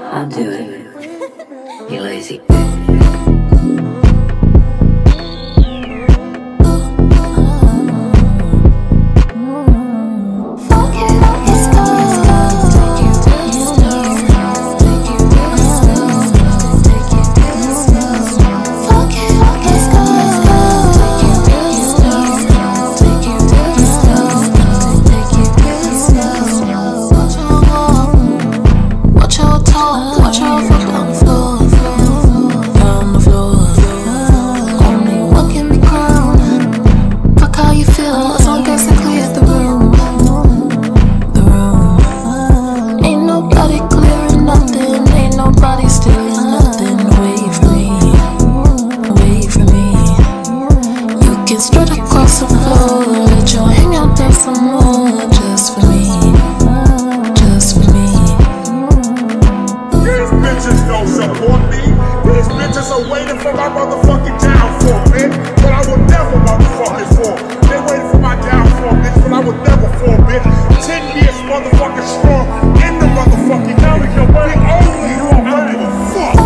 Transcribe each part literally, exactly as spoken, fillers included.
I'll do it. You lazy. Straight across the floor, let your hang out there some more, just for me, just for me. These bitches don't support me. These bitches are waiting for my motherfucking downfall, bitch. But I would never motherfucking fall. They waiting for my downfall, bitch, but I would never fall, bitch. Ten years motherfucking strong in the motherfucking county. The only one I give a fuck.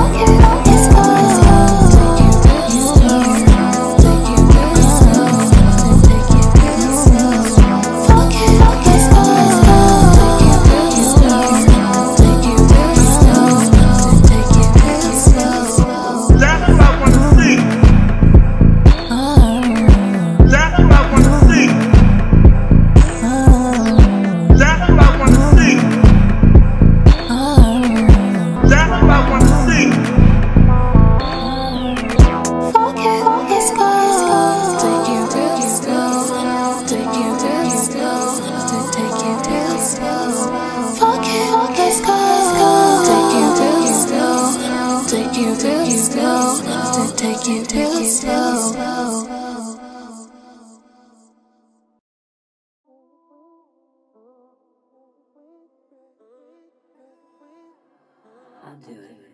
Take you real slow, take you real slow. I'll do it.